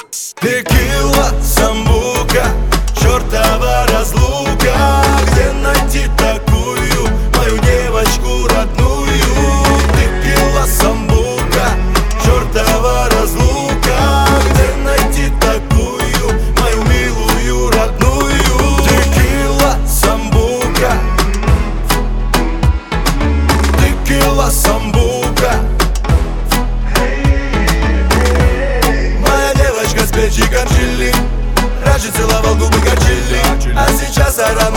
Текила, самбука, чертова разлука. Где найти такую, мою девочку родную? Текила, самбука, чертова разлука. Где найти такую, мою милую родную? Текила, самбука, текила, самбука. С печи горчили, раньше целовал губы горчили, а сейчас аромат